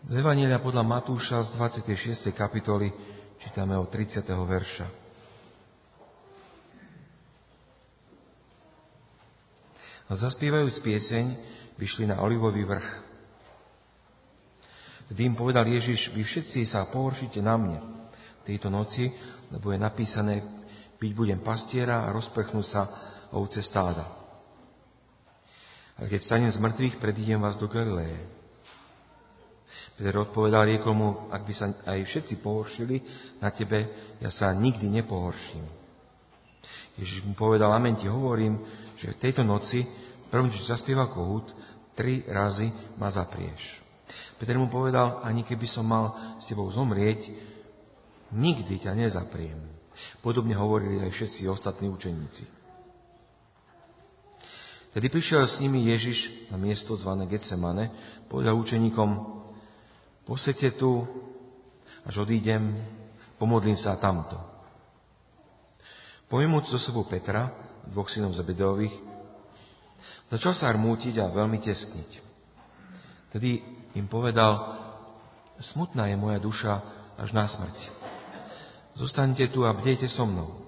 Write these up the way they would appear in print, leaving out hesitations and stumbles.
Z Evanjelia podľa Matúša z 26. kapitoly čítame od 30. verša. A zaspievajúc pieseň, vyšli na Olivový vrch. Vtedy im povedal Ježiš: vy všetci sa pohoršite na mne tejto noci, lebo je napísané: byť budem pastiera a rozprchnú sa ovce stáda. Ale keď vstanem z mŕtvych, predídem vás do Galileje. Peter odpovedal, riekol mu: ak by sa aj všetci pohoršili na tebe, ja sa nikdy nepohorším. Ježiš mu povedal: amen ti hovorím, že v tejto noci, prvým, čo zaspieva kohút, 3 razy ma zaprieš. Peter mu povedal: ani keby som mal s tebou zomrieť, nikdy ťa nezapriem. Podobne hovorili aj všetci ostatní učeníci. Tedy prišiel s nimi Ježiš na miesto zvané Getsemane, povedal učeníkom: posedte tu, až odídem, pomodlím sa tamto. Pojmúc so sebou Petra, 2 synov Zebedejových, začal sa rmútiť a veľmi teskniť. Tedy im povedal: smutná je moja duša až na smrť. Zostaňte tu a bdejte so mnou.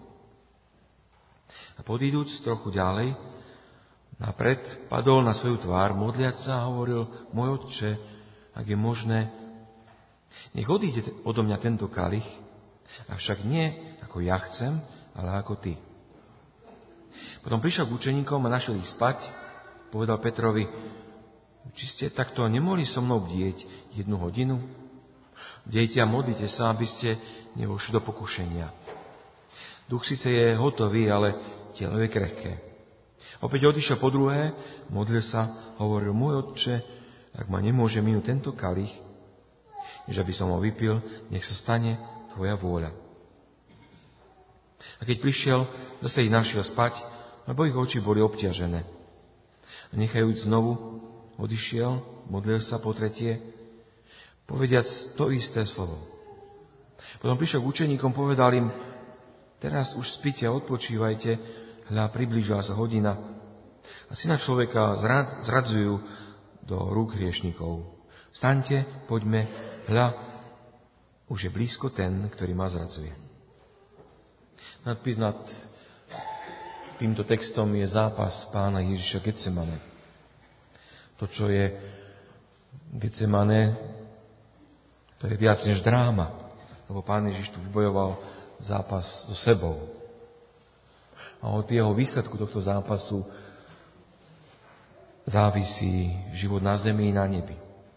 A podíduc trochu ďalej, napred padol na svoju tvár, modliac sa a hovoril: môj Otče, ak je možné, nech odíde odo mňa tento kalich, avšak nie ako ja chcem, ale ako ty. Potom prišiel k učeníkom a našiel ich spať. Povedal Petrovi: či ste takto nemohli so mnou bdieť 1 hodinu? Bdejte a modlite sa, aby ste nevošli do pokušenia. Duch síce je hotový, ale telo je krehké. Opäť odišiel po druhé, modlil sa, hovoril: môj Otče, ak ma nemôže minúť tento kalich, než aby som ho vypil, nech sa stane tvoja vôľa. A keď prišiel, zase ich našiel spať, lebo ich oči boli obťažené. A nechajúc znovu, odišiel, modlil sa po tretie, povediac to isté slovo. Potom prišiel k učeníkom, povedal im: teraz už spite a odpočívajte, hľa, priblížila sa hodina a Syna človeka zradzujú do rúk hriešnikov. Vstaňte, poďme, hľa, už je blízko ten, ktorý ma zradzuje. Nadpis nad týmto textom je zápas Pána Ježiša Getsemane. To, čo je Getsemane, to je viac než dráma, lebo Pán Ježiš tu vybojoval zápas so sebou. A od jeho výsledku tohto zápasu závisí život na zemi i na nebi.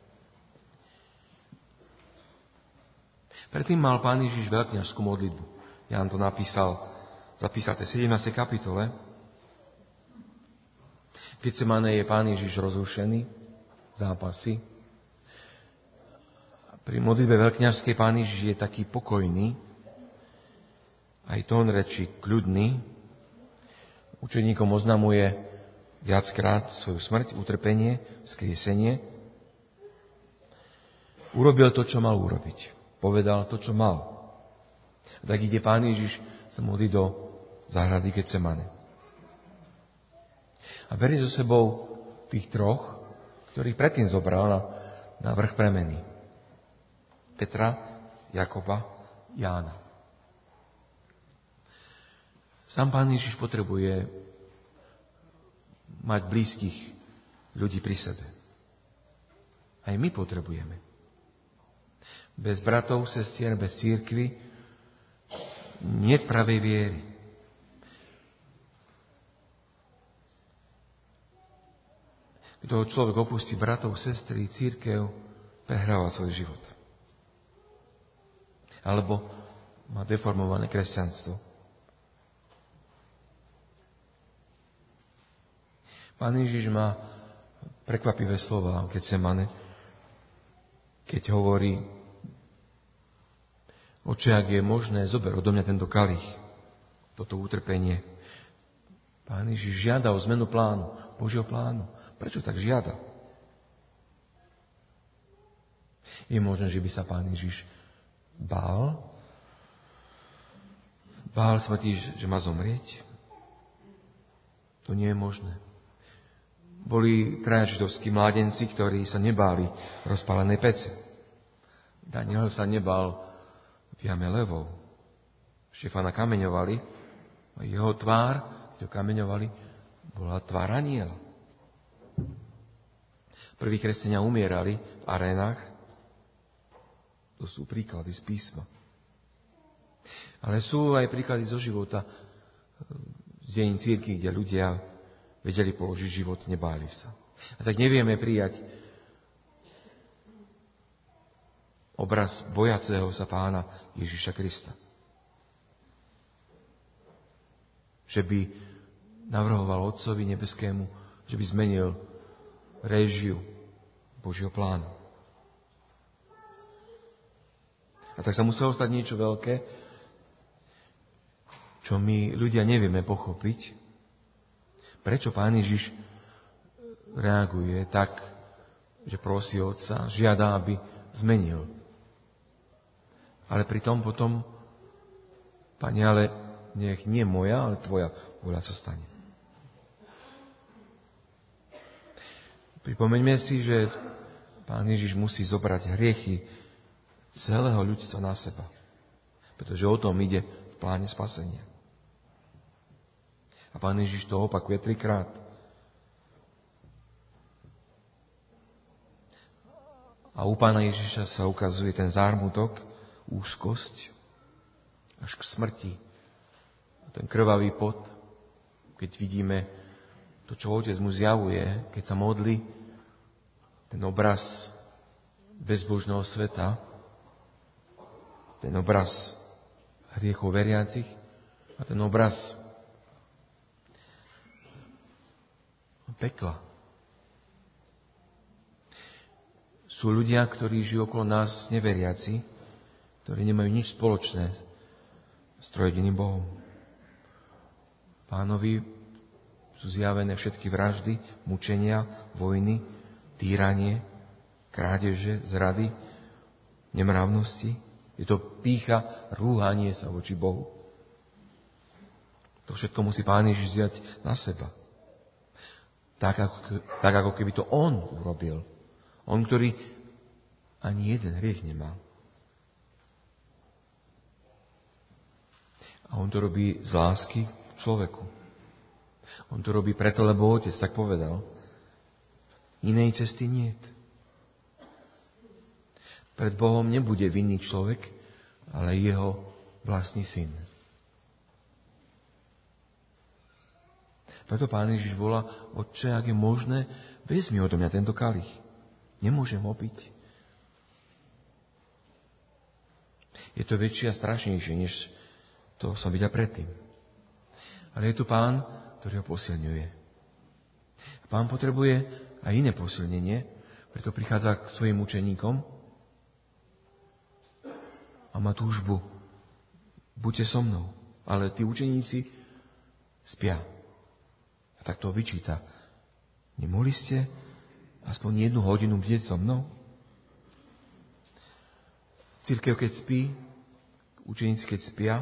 Predtým mal Pán Ježiš veľkňažskú modlitbu. Ján to zapísal v 17. kapitole. V Getsemane je Pán Ježiš rozrušený, zápasy. Pri modlitbe veľkňažskej Pán Ježiš je taký pokojný, aj tón reči kľudný. Učeníkom oznamuje viackrát svoju smrť, utrpenie, vzkriesenie. Urobil to, čo mal urobiť. Povedal to, čo mal. A tak ide Pán Ježiš sa modliť do záhrady Getsemane. A berie so sebou tých 3, ktorých predtým zobral na vrch premeny. Petra, Jakoba, Jána. Sám Pán Ježiš potrebuje mať blízkych ľudí pri sebe. Aj my potrebujeme. Bez bratov, sestier, bez cirkvi niet pravej viery. Kto človek opustí bratov, sestry, cirkev, prehráva svoj život. Alebo má deformované kresťanstvo. Pán Ježiš má prekvapivé slova v Getsemane, keď hovorí: Oče, ak je možné, zober odo mňa tento kalich, toto utrpenie. Pán Ježiš žiada o zmenu plánu, Božieho plánu. Prečo tak žiada? Je možné, že by sa Pán Ježiš bál? Bál smrti, že má zomrieť? To nie je možné. Boli 3 židovskí mládenci, ktorí sa nebáli rozpálenej pece. Daniel sa nebal v jame levov. Štefana kameňovali a jeho tvár, keď ho kameňovali, bola tvár anjela. Prví kresťania umierali v arénach. To sú príklady z písma. Ale sú aj príklady zo života, z dejín cirkvi, kde ľudia vedeli položiť život, nebáli sa. A tak nevieme prijať obraz bojaceho sa pána Ježiša Krista. Že by navrhoval Otcovi nebeskému, že by zmenil réžiu Božieho plánu. A tak sa muselo stať niečo veľké, čo my ľudia nevieme pochopiť. Prečo Pán Ježiš reaguje tak, že prosí Otca, žiada, aby zmenil. Ale pritom potom, Pane, ale nech nie moja, ale Tvoja vôľa sa stane. Pripomeňme si, že Pán Ježiš musí zobrať hriechy celého ľudstva na seba. Pretože o tom ide v pláne spasenia. A Pán Ježiš to opakuje 3-krát. A u Pána Ježiša sa ukazuje ten zármutok, úzkosť, až k smrti. A ten krvavý pot, keď vidíme to, čo Otec mu zjavuje, keď sa modlí, ten obraz bezbožného sveta, ten obraz hriechov veriacich a ten obraz pekla. Sú ľudia, ktorí žijú okolo nás neveriaci, ktorí nemajú nič spoločné s trojediným Bohom. Pánovi sú zjavené všetky vraždy, mučenia, vojny, týranie, krádeže, zrady, nemravnosti. Je to pýcha, rúhanie sa voči Bohu. To všetko musí Pán Ježiš vziať na seba. Tak ako keby to on urobil. On, ktorý ani jeden hriech nemal. A on to robí z lásky k človeku. On to robí preto, lebo Otec tak povedal. Inej cesty niet. Pred Bohom nebude vinný človek, ale jeho vlastný syn. Preto Pán Ježiš volá: Otče, ak je možné, vezmi odo mňa tento kalich. Nemôžem ho piť. Je to väčšie a strašnejšie, než to som videl predtým. Ale je tu Pán, ktorý ho posilňuje. A Pán potrebuje aj iné posilnenie, preto prichádza k svojim učeníkom a má túžbu: buďte so mnou. Ale tí učeníci spia. A tak to vyčíta: nemohli ste aspoň 1 hodinu bdieť so mnou? Cirkev, keď spí, učeníci, keď spia,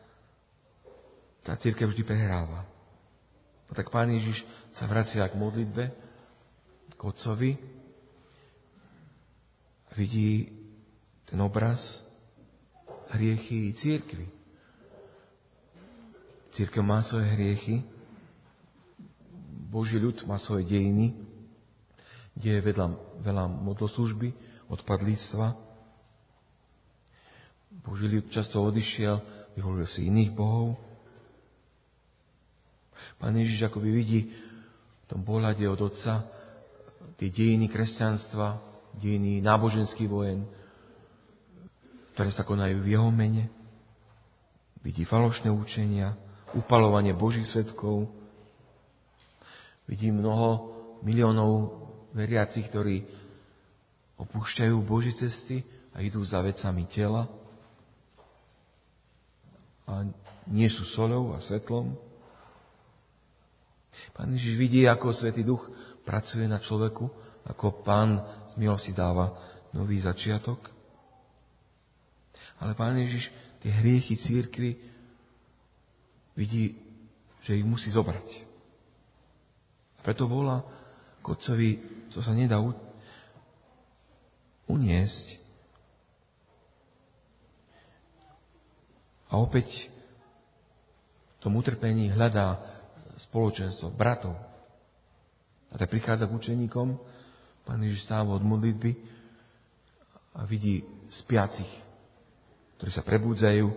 tá cirkev vždy prehráva. A tak Pán Ježiš sa vracia k modlitbe, k Otcovi, vidí ten obraz, hriechy cirkvi. Cirkev má svoje hriechy, Boží ľud má svoje dejiny, kde je veľa modloslužby, odpadlíctva. Boží ľud často odišiel, vyvolil si iných bohov. Pán Ježiš akoby vidí v tom pohľade od Otca tie dejiny kresťanstva, dejiny náboženských vojen, ktoré sa konajú v jeho mene. Vidí falošné učenia, upalovanie Božích svedkov. Vidí mnoho miliónov veriacich, ktorí opúšťajú Božie cesty a idú za vecami tela a nie sú soľou a svetlom. Pán Ježiš vidí, ako Svätý Duch pracuje na človeku, ako Pán z milosti dáva nový začiatok. Ale Pán Ježiš tie hriechy cirkvi vidí, že ich musí zobrať. A preto volá k Otcovi, čo sa nedá uniesť. A opäť v tom utrpení hľadá spoločenstvo, bratov. A tak prichádza k učeníkom, Pán Ježiš stáva od modlitby a vidí spiacich, ktorí sa prebudzajú,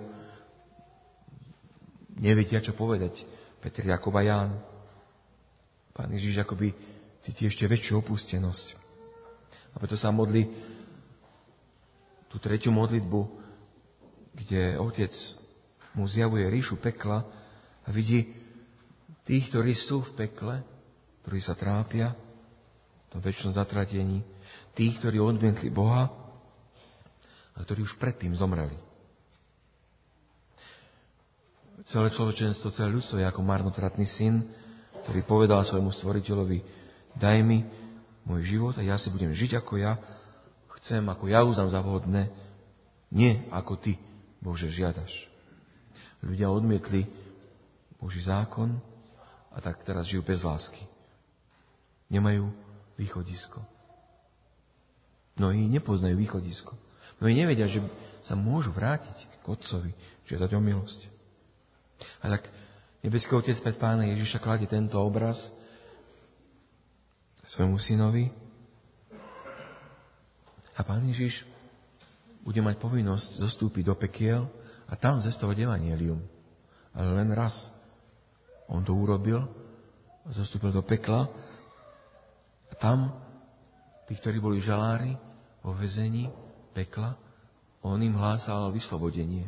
nevedia, čo povedať. Peter, Jakub a Ján. Pán Ježiš akoby cíti ešte väčšiu opustenosť. A preto sa modlí tú tretiu modlitbu, kde Otec mu zjavuje ríšu pekla a vidí tých, ktorí sú v pekle, ktorí sa trápia v tom väčšnom zatratení, tých, ktorí odmietli Boha a ktorí už predtým zomreli. Celé človečenstvo, celé ľudstvo je ako marnotratný syn, ktorý povedal svojmu stvoriteľovi: daj mi môj život a ja si budem žiť ako ja chcem, ako ja uznám za vhodné, nie ako ty, Bože, žiadaš. Ľudia odmietli Boží zákon a tak teraz žijú bez lásky. Nemajú východisko. Mnohí nepoznajú východisko. Mnohí nevedia, že sa môžu vrátiť k Otcovi, žiadať o milosť. A tak nebeský Otec pred Pána Ježiša kladie tento obraz svojmu synovi a Pán Ježiš bude mať povinnosť zostúpiť do pekiel a tam zvestovať evanjelium. Ale len raz on to urobil, zostúpil do pekla a tam tí, ktorí boli žalári vo väzení pekla, on im hlásal vyslobodenie.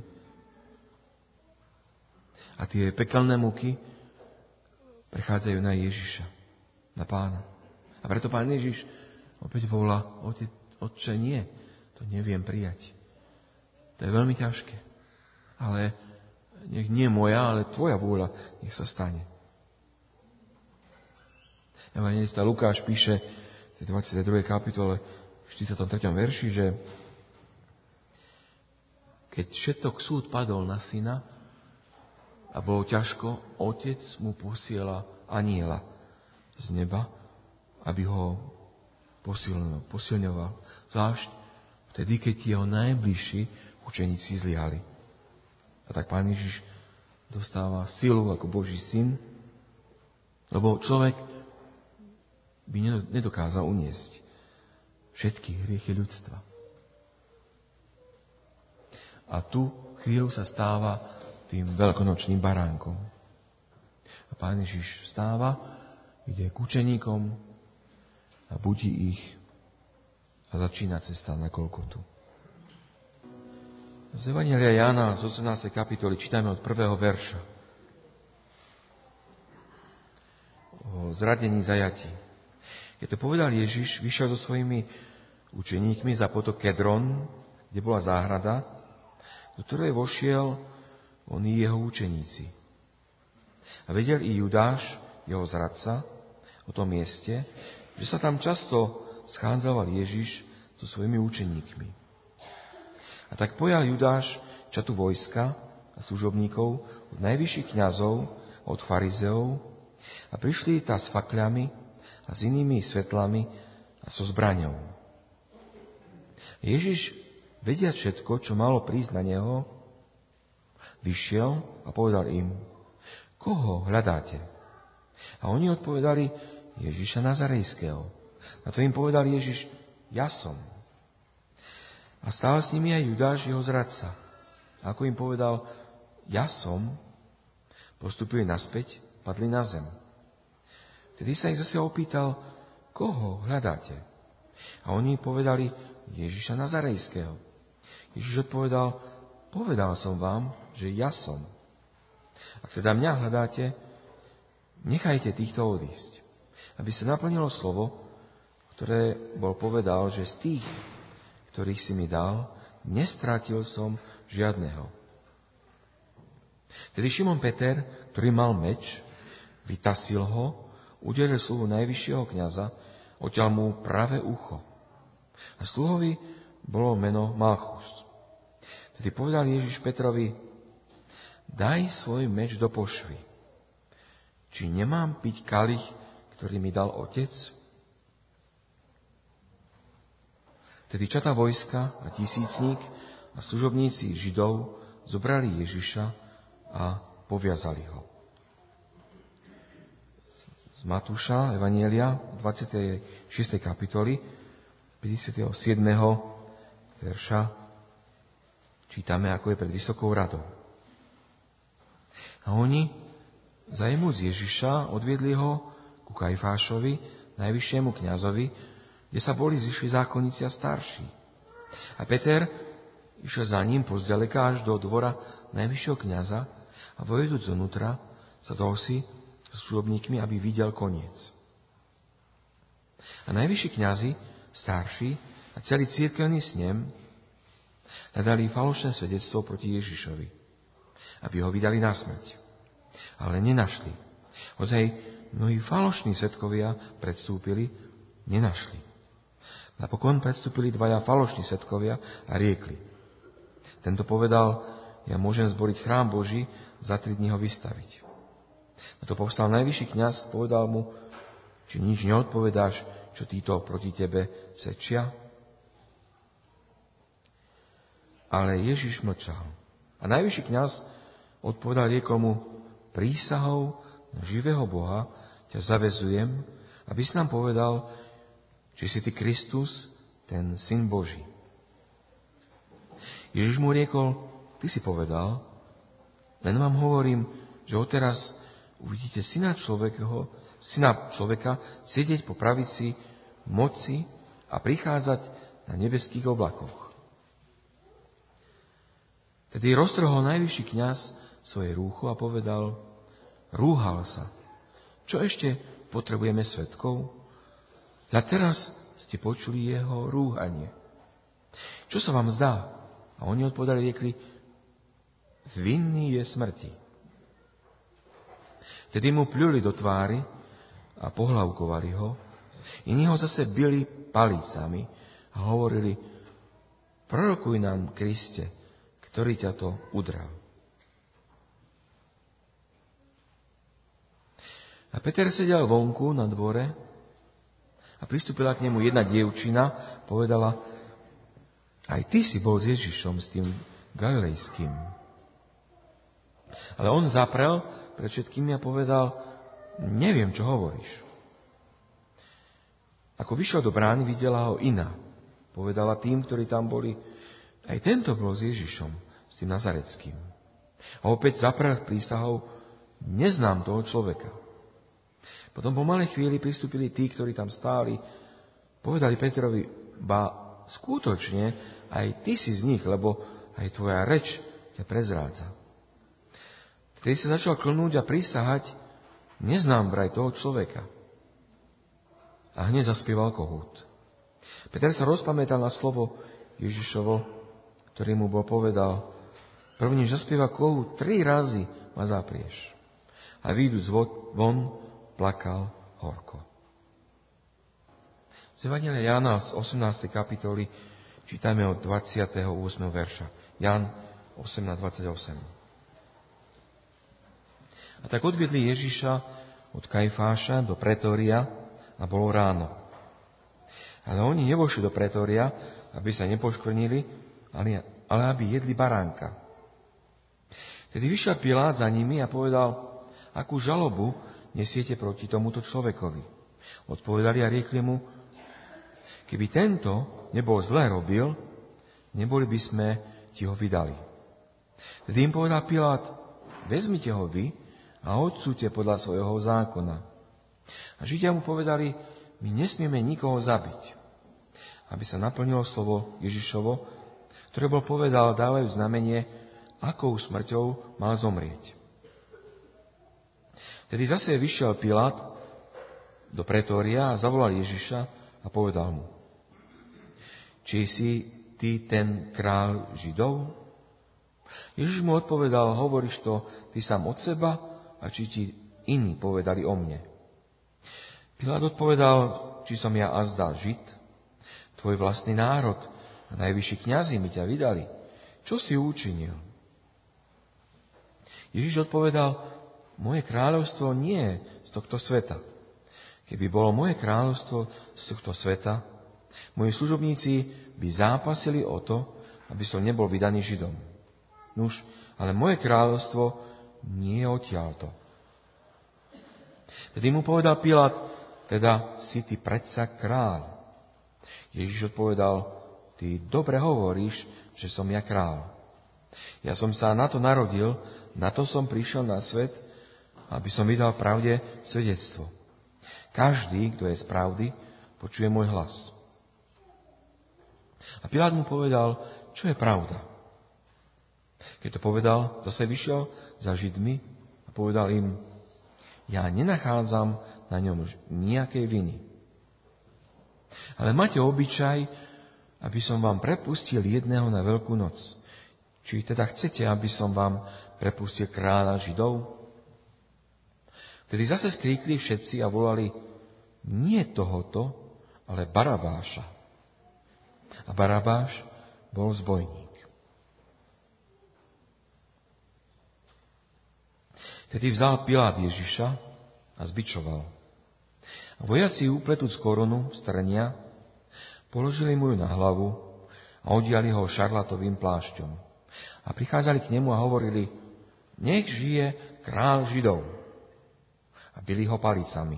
A tie pekelné muky prechádzajú na Ježiša, na Pána. A preto Pán Ježiš opäť volá: Otče, nie, to neviem prijať. To je veľmi ťažké. Ale nech nie moja, ale tvoja vôľa nech sa stane. Evanjelista Lukáš píše v 22. kapitole v 43. verši, že keď všetok súd padol na syna a bolo ťažko, Otec mu posiela anjela z neba, aby ho posilňoval. Zvlášť vtedy, keď jeho najbližší učeníci zlyhali. A tak Pán Ježiš dostáva silu ako Boží syn, lebo človek by nedokázal uniesť všetky hriechy ľudstva. A tu chvíľu sa stáva tým veľkonočným baránkom. A Pán Ježiš vstáva, ide k učeníkom a budí ich a začína cesta na Golgotu. Z Evanjelia Jána z 18. kapitoly čítame od 1. verša o zradení, zajatí. Keď to povedal Ježiš, vyšiel so svojimi učeníkmi za potok Kedron, kde bola záhrada, do ktorej vošiel on i jeho učeníci. A vedel i Judáš, jeho zradca, o tom mieste, že sa tam často schádzal Ježiš so svojimi učeníkmi. A tak pojal Judáš čatu vojska a služobníkov od najvyšších kňazov, od farizeov a prišli tá s fakľami a s inými svetlami a so zbraňou. Ježiš, vediac všetko, čo malo prísť na neho, vyšiel a povedal im: koho hľadáte? A oni odpovedali: Ježiša Nazarejského. Na to im povedal Ježiš: ja som. A stál s nimi aj Judáš, jeho zradca. A ako im povedal: ja som, postupili naspäť, padli na zem. Vtedy sa ich zase opýtal: koho hľadáte? A oni povedali: Ježiša Nazarejského. Ježiš odpovedal: povedal som vám, že ja som. Ak teda mňa hľadáte, nechajte týchto odísť, aby sa naplnilo slovo, ktoré bol povedal, že z tých, ktorých si mi dal, nestrátil som žiadneho. Tedy Šimon Peter, ktorý mal meč, vytasil ho, udelil sluhu najvyššieho kňaza, odtiaľ mu pravé ucho. A sluhovi bolo meno Malchus. Tedy povedal Ježiš Petrovi: daj svoj meč do pošvy. Či nemám piť kalich, ktorý mi dal Otec? Tedy čata vojska a tisícnik a služobníci Židov zobrali Ježiša a poviazali ho. Z Matúša, Evanjelia, 26. kapitoly, 57. verša, čítame, ako je pred vysokou radou. A oni, zajmúc Ježiša, odviedli ho ku Kajfášovi, najvyššiemu kňazovi, kde sa boli zišli zákonníci a starší. A Peter išiel za ním pozďaleka až do dvora najvyššieho kňaza a vojdúc donútra sa dosi s služobníkmi, aby videl koniec. A najvyšší kňazi, starší a celý cirkevný snem hľadali falošné svedectvo proti Ježišovi, aby ho vydali na smrť. Ale nenašli. Hoď mnohí falošní svedkovia predstúpili, nenašli. Napokon predstúpili dvaja falošní svedkovia a riekli. Tento povedal, ja môžem zboriť chrám Boží, za 3 dní ho vystaviť. Na to povstal najvyšší kňaz, povedal mu, či nič neodpovedáš, čo títo proti tebe svedčia? Ale Ježiš mlčal. A najvyšší kňaz odpovedal, riekol mu, prísahou na živého Boha ťa zavezujem, aby si nám povedal, či si ty Kristus, ten Syn Boží. Ježiš mu riekol, ty si povedal, len vám hovorím, že odteraz uvidíte syna človeka sedieť po pravici moci a prichádzať na nebeských oblakoch. Tedy roztrhol najvyšší kňaz svoje rúcho a povedal, rúhal sa. Čo ešte potrebujeme svedkov? A teraz ste počuli jeho rúhanie. Čo sa vám zdá? A oni odpovedali, riekli, vinný je smrti. Tedy mu pľuli do tvári a pohlavkovali ho. Iní ho zase bili palicami a hovorili, prorokuj nám, Kriste, ktorý ťa to udral. A Peter sedel vonku na dvore a pristúpila k nemu jedna dievčina, povedala, aj ty si bol s Ježišom, s tým galilejským. Ale on zaprel pred všetkými a povedal, neviem, čo hovoríš. Ako vyšiel do brány, videla ho iná. Povedala tým, ktorí tam boli, aj tento bol s Ježišom, s tým nazareckým. A opäť zaprel prísahou, neznám toho človeka. Potom po malej chvíli pristúpili tí, ktorí tam stáli, povedali Petrovi, ba skutočne, aj ty si z nich, lebo aj tvoja reč ťa prezrádza. Vtedy sa začal klnúť a prisahať, neznám vraj toho človeka. A hneď zaspieval kohút. Peter sa rozpamätal na slovo Ježišovo, ktorý mu bol povedal, prvne zaspieva kohút 3 razy ma zaprieš. A výjdúc von, plakal horko. Z Evanjelia Jána z 18. kapitoly čítame od 28. verša. Ján 18:28. A tak odviedli Ježiša od Kajfáša do pretória a bolo ráno. Ale oni nevošli do pretória, aby sa nepoškvrnili, ale aby jedli baránka. Tedy vyšiel Pilát za nimi a povedal, akú žalobu nesiete proti tomuto človekovi. Odpovedali a riekli mu, keby tento nebol zle robil, neboli by sme ti ho vydali. Tedy im povedal Pilát, vezmite ho vy a odsúďte podľa svojho zákona. A Židia mu povedali, my nesmieme nikoho zabiť, aby sa naplnilo slovo Ježišovo, ktoré bol povedal, dávajú znamenie, akou smrťou mal zomrieť. Tedy zase vyšiel Pilát do pretória a zavolal Ježiša a povedal mu, či si ty ten kráľ Židov? Ježiš mu odpovedal, hovoríš to ty sám od seba a či ti iní povedali o mne. Pilát odpovedal, či som ja azda Žid, tvoj vlastný národ a najvyšší kňazi mi ťa vydali. Čo si učinil? Ježiš odpovedal, moje kráľovstvo nie je z tohto sveta. Keby bolo moje kráľovstvo z tohto sveta, moji služobníci by zápasili o to, aby som nebol vydaný Židom. Nuž, ale moje kráľovstvo nie je odtiaľto. Tedy mu povedal Pilát, teda si ty predsa kráľ. Ježiš odpovedal, ty dobre hovoríš, že som ja kráľ. Ja som sa na to narodil, na to som prišiel na svet, aby som vydal pravde svedectvo. Každý, kto je z pravdy, počuje môj hlas. A Pilát mu povedal, čo je pravda. Keď to povedal, zase vyšiel za Židmi a povedal im, ja nenachádzam na ňom nejakej viny. Ale máte obyčaj, aby som vám prepustil jedného na Veľkú noc. Či teda chcete, aby som vám prepustil kráľa Židov? Tedy zase skríkli všetci a volali, nie tohoto, ale Barabáša. A Barabáš bol zbojník. Tedy vzal Pilát Ježiša a zbičoval. A vojaci upletúc korunu z trnia, položili mu ju na hlavu a odiali ho šarlatovým plášťom. A prichádzali k nemu a hovorili, nech žije kráľ Židov. A bili ho palicami.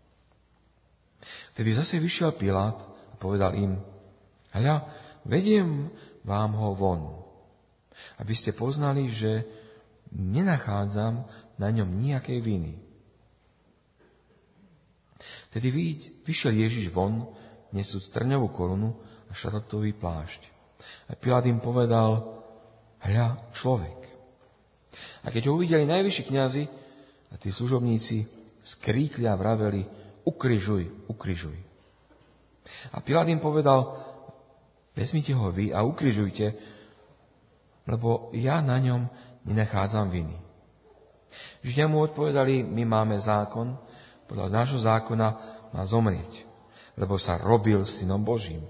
Tedy zase vyšiel Pilát a povedal im, hľa, vediem vám ho von, aby ste poznali, že nenachádzam na ňom nejakej viny. Tedy vyšiel Ježiš von, nesúc trňovú korunu a šarlatový plášť. A Pilát im povedal, hľa, človek. A keď ho uvideli najvyšší kňazi a tí služobníci, skríkli a vraveli, ukrižuj, ukrižuj. A Pilát im povedal, vezmite ho vy a ukrižujte, lebo ja na ňom nenachádzam viny. Židia mu odpovedali, my máme zákon, podľa nášho zákona má zomrieť, lebo sa robil synom Božím.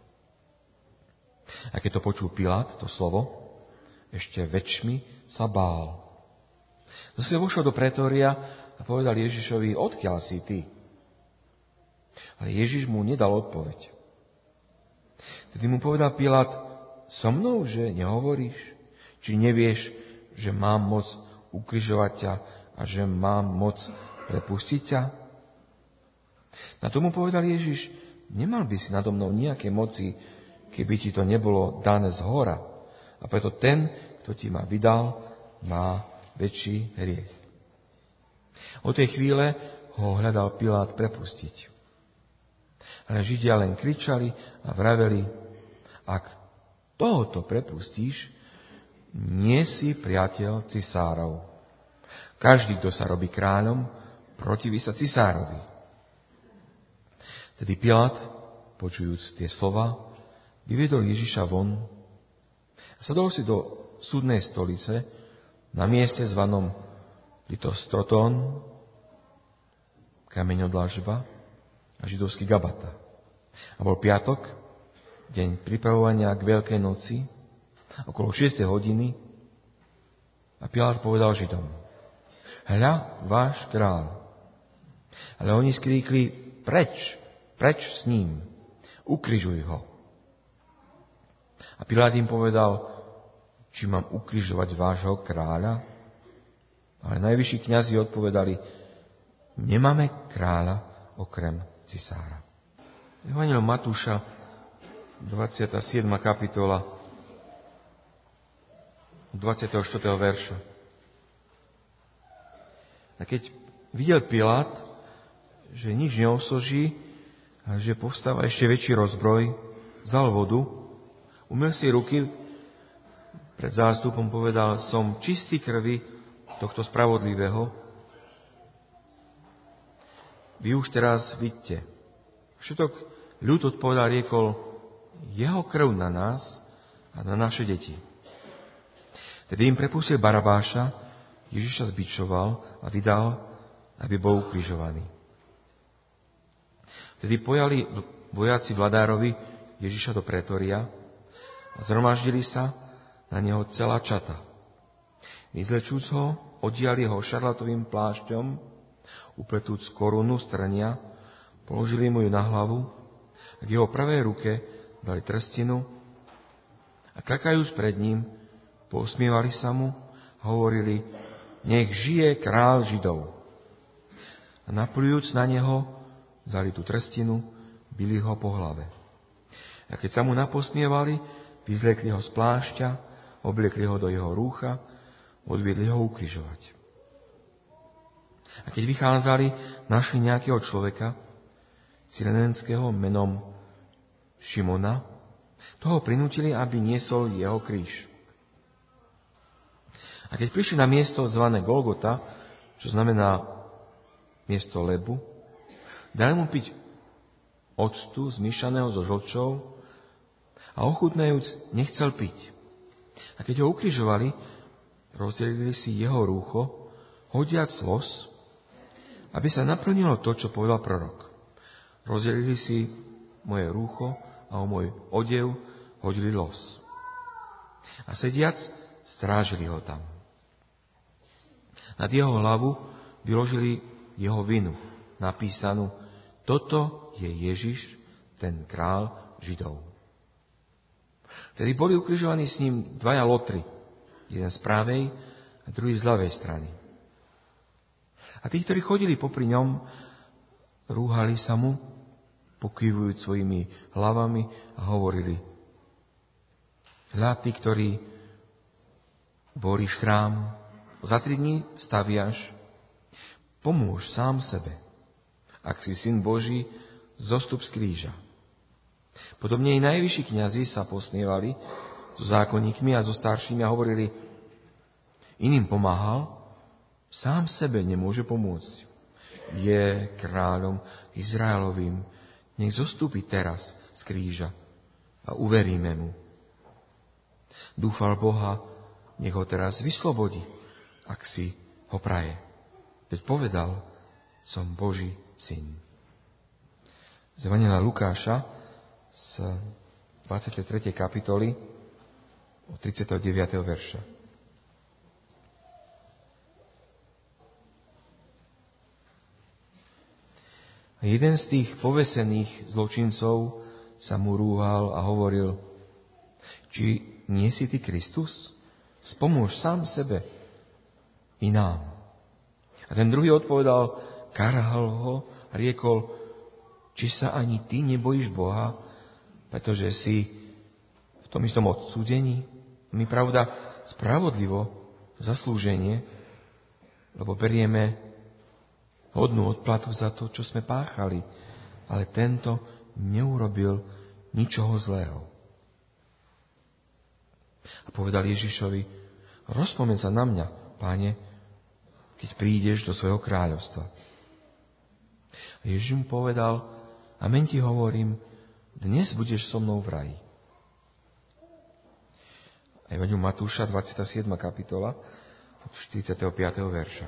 A keď to počul Pilát, to slovo, ešte väčšmi sa bál. Zase vošiel do pretória a povedal Ježišovi, odkiaľ si ty? Ale Ježiš mu nedal odpoveď. Tedy mu povedal Pilát, so mnou, že nehovoríš? Či nevieš, že mám moc ukrižovať ťa a že mám moc prepustiť ťa? Na tomu povedal Ježiš, nemal by si nado mnou nejaké moci, keby ti to nebolo dané zhora. A preto ten, kto ti ma vydal, má väčší hriech. Od tej chvíle ho hľadal Pilát prepustiť. Ale Židia len kričali a vraveli, ak tohoto prepustíš, nie si priateľ cisárov. Každý, kto sa robí kráľom, protiví sa cisárovi. Tedy Pilát, počujúc tie slova, vyviedol Ježiša von a sadol si do súdnej stolice na mieste zvanom Litostotón, kameň odlažba a židovský Gabata. A bol piatok, deň pripravovania k Veľkej noci, okolo 6. hodiny, a Pilát povedal Židom, hľa, váš kráľ. Ale oni skríkli, preč s ním, ukrižuj ho. A Pilát im povedal, či mám ukrižovať vášho kráľa? Ale najvyšší kňazi odpovedali, nemáme kráľa okrem cisára. Evangelium Matúša, 27. kapitola, 24. verša. A keď videl Pilát, že nič neosoží, a že povstáva ešte väčší rozbroj, vzal vodu, umyl si ruky, pred zástupom povedal, som čistý krvi tohto spravodlivého. Vy už teraz vidíte. Všetok ľud odpovedal, riekol, jeho krv na nás a na naše deti. Tedy im prepustil Barabáša, Ježiša zbičoval a vydal, aby bol ukrižovaný. Tedy pojali vojaci vladárovi Ježiša do pretória a zhromaždili sa na neho celá čata. Vyzlečúc ho, odiali ho šarlatovým plášťom, upletúc korunu z trnia, položili mu ju na hlavu a k jeho pravej ruke dali trstinu a kľakajúc pred ním, Posmievali sa mu a hovorili: nech žije kráľ Židov. A napľujúc na neho, vzali tú trstinu, bili ho po hlave. A keď sa mu naposmievali, vyzliekli ho z plášťa, obliekli ho do jeho rúcha, odviedli ho ukrižovať. A keď vychádzali, našli nejakého človeka, cyrenenského menom Šimona, toho prinútili, aby niesol jeho kríž. A keď prišli na miesto zvané Golgota, čo znamená miesto lebu, dali mu piť octu zmiešaného so žlčou a ochutnajúc nechcel piť. A keď ho ukrižovali, rozdelili si jeho rúcho, hodiac los, aby sa naplnilo to, čo povedal prorok. Rozdelili si moje rúcho a o môj odev hodili los. A sediac, strážili ho tam. Nad jeho hlavu vyložili jeho vinu, napísanú: toto je Ježiš, ten král Židov. Tedy boli ukrižovaní s ním dvaja lotri, jeden z pravej a druhý z ľavej strany. A tí, ktorí chodili popri ňom, rúhali sa mu, pokývujúc svojimi hlavami a hovorili: hľa, ty, ktorý boríš chrám, za 3 dní staviaš, pomôž sám sebe. Ak si syn Boží, zostup z kríža. Podobne i najvyšší kňazi sa posmievali so zákonníkmi a so staršími a hovorili: iným pomáhal, sám sebe nemôže pomôcť. Je kráľom Izraelovým, nech zostúpi teraz z kríža a uveríme mu. Dúfal Boha, nech ho teraz vyslobodí, ak si ho praje. Veď povedal: som Boží syn. Z Evanjelia Lukáša z 23. kapitoly od 39. verša. A jeden z tých povesených zločincov sa mu rúhal a hovoril: či nie si ty Kristus? Spomôž sám sebe i nám. A ten druhý odpovedal, karhal ho a riekol: či sa ani ty nebojíš Boha, pretože si v tom istom odsúdení? My, pravda, spravodlivo zaslúženie, lebo berieme hodnú odplatu za to, čo sme páchali, ale tento neurobil ničoho zlého. A povedal Ježišovi: rozpomeň sa na mňa, Páne, keď prídeš do svojho kráľovstva. A Ježiš mu povedal: amen ti hovorím, dnes budeš so mnou v raji. A Evangelium Matúša, 27. kapitola, od 45. verša.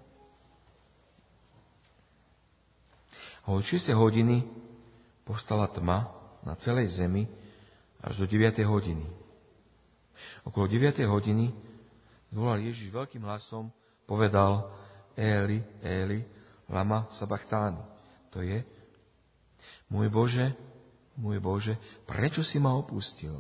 A od 6. hodiny povstala tma na celej zemi až do 9. hodiny. Okolo 9. hodiny zvolal Ježiš veľkým hlasom, povedal: Eli, Eli, lama sabachthani. To je: môj Bože, prečo si ma opustil?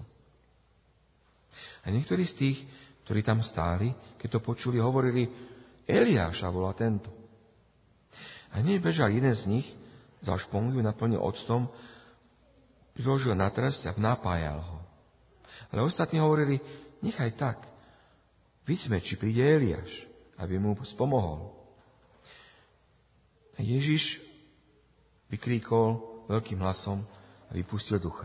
A niektorí z tých, ktorí tam stáli, keď to počuli, hovorili: Eliáša volá tento. A hneď bežal jeden z nich, vzal špongiu, naplnil octom, priložil na trsť a napájal ho. Ale ostatní hovorili: nechaj tak, vidíme, či príde Eliáš, aby mu spomohol. A Ježiš vykríkol veľkým hlasom a vypustil ducha.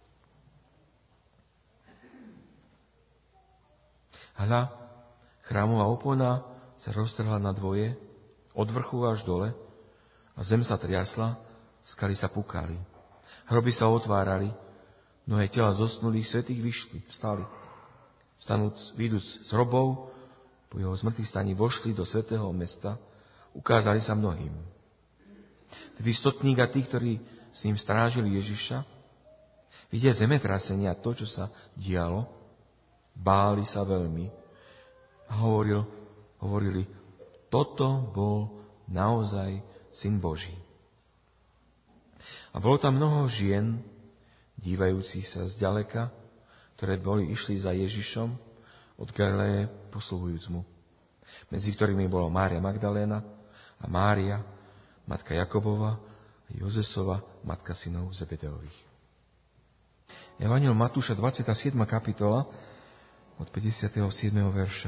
Hľa, chrámová opona sa roztrhla na dvoje, od vrchu až dole, a zem sa triasla, skaly sa pukali. Hroby sa otvárali, mnohé tela zosnulých svätých vstali. Výjdúc z hrobov, po jeho zmrtvých staní vošli do svätého mesta, ukázali sa mnohým. Tedy stotník a tí, ktorí s ním strážili Ježiša, vidia zemetrasenia a to, čo sa dialo, báli sa veľmi a hovorili: toto bol naozaj Syn Boží. A bolo tam mnoho žien, dívajúcich sa zďaleka, ktoré išli za Ježišom od Galileje, posluhujúc mu, medzi ktorými bola Mária Magdaléna a Mária, matka Jakobova a Jozesova, matka synov Zebedeových. Evangelium Matúša, 27. kapitola, od 57. verša.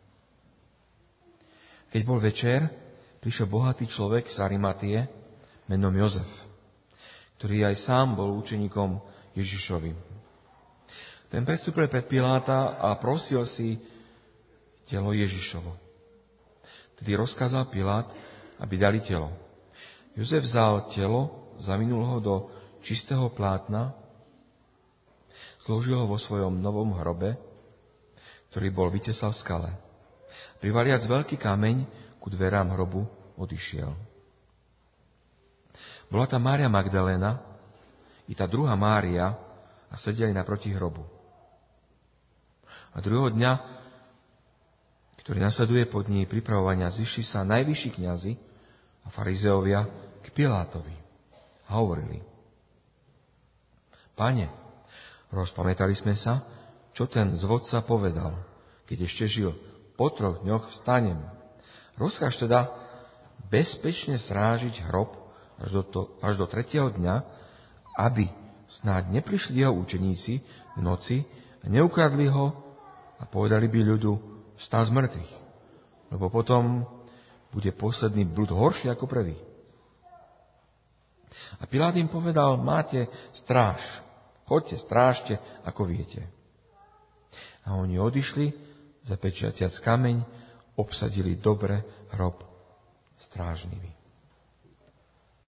Keď bol večer, prišiel bohatý človek z Arimatie, menom Jozef, ktorý aj sám bol učeníkom Ježišovým. Ten predstúpil pred Piláta a prosil si telo Ježišovo. Tedy rozkázal Pilát, aby dali telo. Jozef vzal telo, zavinul ho do čistého plátna, zložil ho vo svojom novom hrobe, ktorý bol vytesal v skale. Privaliac veľký kameň ku dverám hrobu, odišiel. Bola tam Mária Magdaléna i tá druhá Mária a sedeli naproti hrobu. A druhého dňa, ktorý nasleduje po dní pripravovania, zišli sa najvyšší kňazi a farizeovia k Pilátovi a hovorili: Pane, rozpamätali sme sa, čo ten zvodca povedal, keď ešte žil. Po 3 dňoch vstanem. Rozkáž teda bezpečne strážiť hrob až do 3. dňa, aby snáď neprišli jeho učeníci v noci a neukradli ho a povedali by ľudu: vstal z mŕtvych. Lebo potom bude posledný blud horší ako prvý. A Pilát im povedal: máte stráž. Choďte, strážte, ako viete. A oni odišli, zapečatiac kameň, obsadili dobre hrob strážnymi.